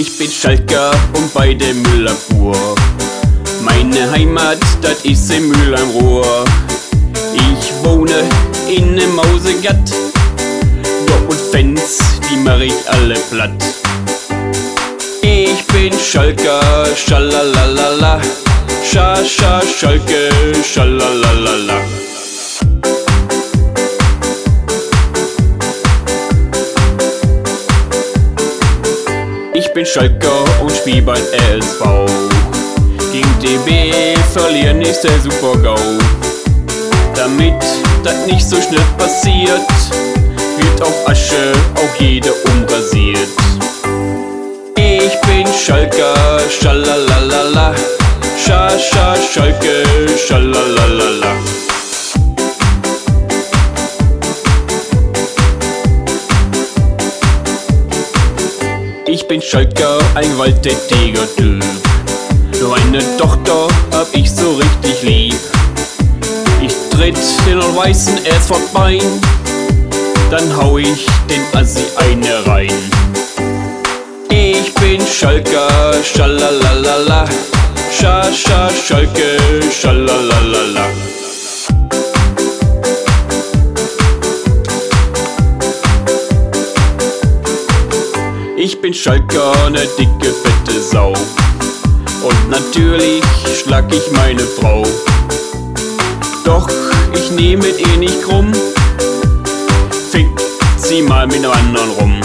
Ich bin Schalker und bei der Müllabfuhr. Meine Heimat, das ist in Mühl am Ruhr. Ich wohne in nem Mausegatt. Dortmund-Fans, die mach ich alle platt. Ich bin Schalker, schalalalala. Schalke, schalalalala. Ich bin Schalker und spiel beim RSV. Gegen DB verlieren ist der Super-GAU. Damit das nicht so schnell passiert, wird auf Asche auch jeder umrasiert. Ich bin Schalker, schalalalala. Schalke, schalalalala. Ich bin Schalker, ein gewalttätiger Typ. Nur eine Tochter hab ich so richtig lieb. Ich tritt den weißen erst vorbei, dann hau ich den Assi eine rein. Ich bin Schalker, schalalalala. Schalke, schalalalala. Ich bin Schalker, ne dicke, fette Sau. Und natürlich schlag ich meine Frau. Doch ich nehm mit ihr nicht krumm. Fick sie mal mit einem anderen rum.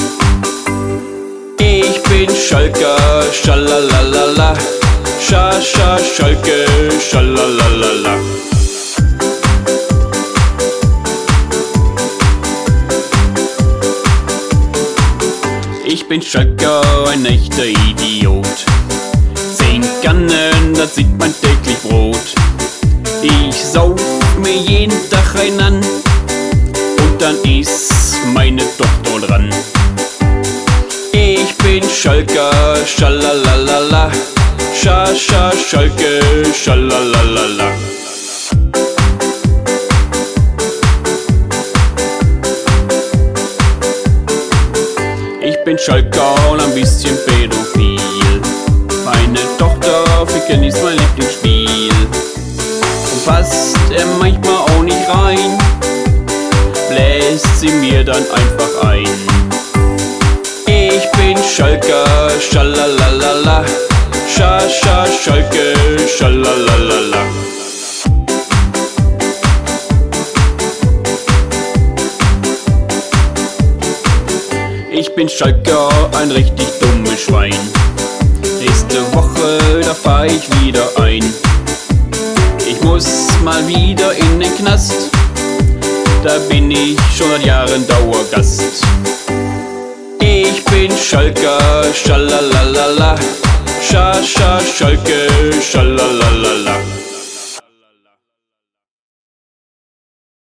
Ich bin Schalker, schalalalala. Schalke, schalalalala. Ich bin Schalker, ein echter Idiot. 10 Kannen, das sieht mein täglich Brot. Ich sauf mir jeden Tag rein an und dann ist meine Tochter dran. Ich bin Schalker, schalalalala. Schalke, schalalalala. Ich bin Schalker und ein bisschen pädophil. Meine Tochter ficken ist mein Lieblingsspiel. Und passt er manchmal auch nicht rein, bläst sie mir dann einfach ein. Ich bin Schalker, schalalalala. Schalke, schalalalala. Ich bin Schalker, ein richtig dummes Schwein. Nächste Woche, da fahr ich wieder ein. Ich muss mal wieder in den Knast. Da bin ich schon seit Jahren Dauergast. Ich bin Schalker, schalalalala. Schalke, schalalalala.